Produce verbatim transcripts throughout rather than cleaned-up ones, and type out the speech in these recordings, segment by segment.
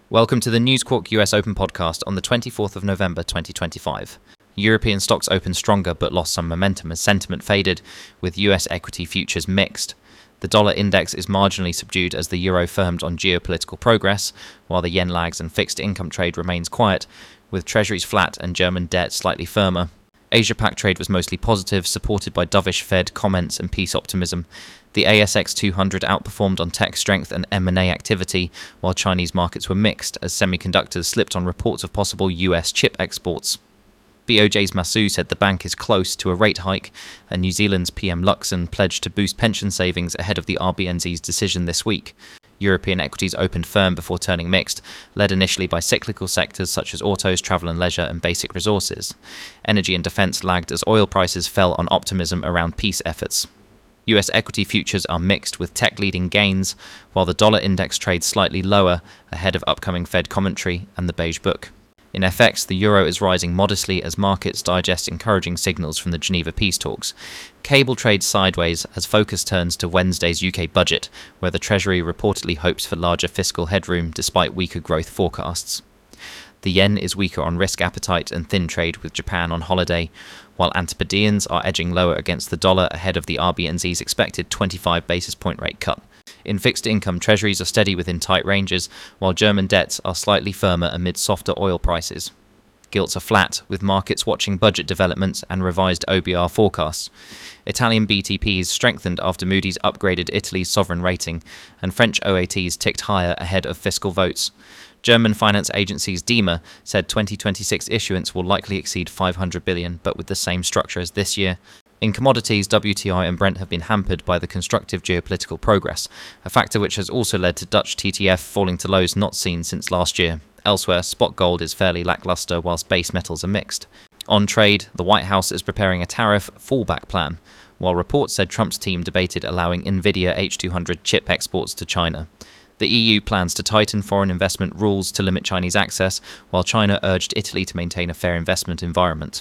Welcome to the News Corp U S Open podcast on the twenty-fourth of November twenty twenty-five. European stocks opened stronger but lost some momentum as sentiment faded, with U S equity futures mixed. The dollar index is marginally subdued as the euro firmed on geopolitical progress, while the yen lags and fixed income trade remains quiet, with treasuries flat and German debt slightly firmer. Asia-Pac trade was mostly positive, supported by dovish Fed comments and peace optimism. The A S X two hundred outperformed on tech strength and M and A activity, while Chinese markets were mixed as semiconductors slipped on reports of possible U S chip exports. B O J's Masu said the bank is close to a rate hike, and New Zealand's P M Luxon pledged to boost pension savings ahead of the R B N Z's decision this week. European equities opened firm before turning mixed, led initially by cyclical sectors such as autos, travel and leisure, and basic resources. Energy and defence lagged as oil prices fell on optimism around peace efforts. U S equity futures are mixed, with tech leading gains, while the dollar index trades slightly lower ahead of upcoming Fed commentary and the Beige Book. In F X, the euro is rising modestly as markets digest encouraging signals from the Geneva peace talks. Cable trades sideways as focus turns to Wednesday's U K budget, where the Treasury reportedly hopes for larger fiscal headroom despite weaker growth forecasts. The yen is weaker on risk appetite and thin trade with Japan on holiday, while Antipodeans are edging lower against the dollar ahead of the R B N Z's expected twenty-five basis point rate cut. In fixed income, treasuries are steady within tight ranges, while German debts are slightly firmer amid softer oil prices. Gilts are flat, with markets watching budget developments and revised O B R forecasts. Italian B T Ps strengthened after Moody's upgraded Italy's sovereign rating, and French O A Ts ticked higher ahead of fiscal votes. German finance agencies DEMA said twenty twenty-six issuance will likely exceed five hundred billion dollars, but with the same structure as this year. In commodities, W T I and Brent have been hampered by the constructive geopolitical progress, a factor which has also led to Dutch T T F falling to lows not seen since last year. Elsewhere, spot gold is fairly lackluster whilst base metals are mixed. On trade, the White House is preparing a tariff fallback plan, while reports said Trump's team debated allowing Nvidia H two hundred chip exports to China. The E U plans to tighten foreign investment rules to limit Chinese access, while China urged Italy to maintain a fair investment environment.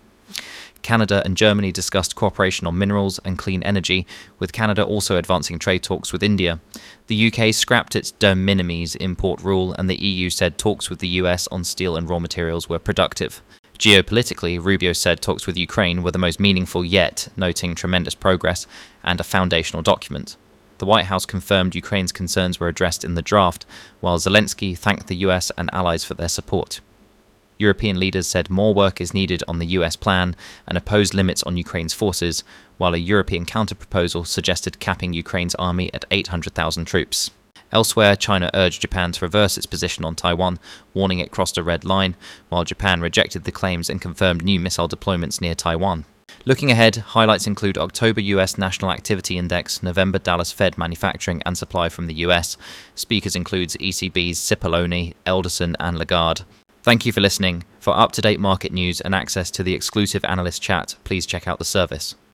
Canada and Germany discussed cooperation on minerals and clean energy, with Canada also advancing trade talks with India. The U K scrapped its de minimis import rule, and the E U said talks with the U S on steel and raw materials were productive. Geopolitically, Rubio said talks with Ukraine were the most meaningful yet, noting tremendous progress and a foundational document. The White House confirmed Ukraine's concerns were addressed in the draft, while Zelensky thanked the U S and allies for their support. European leaders said more work is needed on the U S plan and opposed limits on Ukraine's forces, while a European counter-proposal suggested capping Ukraine's army at eight hundred thousand troops. Elsewhere, China urged Japan to reverse its position on Taiwan, warning it crossed a red line, while Japan rejected the claims and confirmed new missile deployments near Taiwan. Looking ahead, highlights include October U S National Activity Index, November Dallas Fed manufacturing and supply from the U S. Speakers includes E C B's Cipollone, Elderson and Lagarde. Thank you for listening. For up-to-date market news and access to the exclusive analyst chat, please check out the service.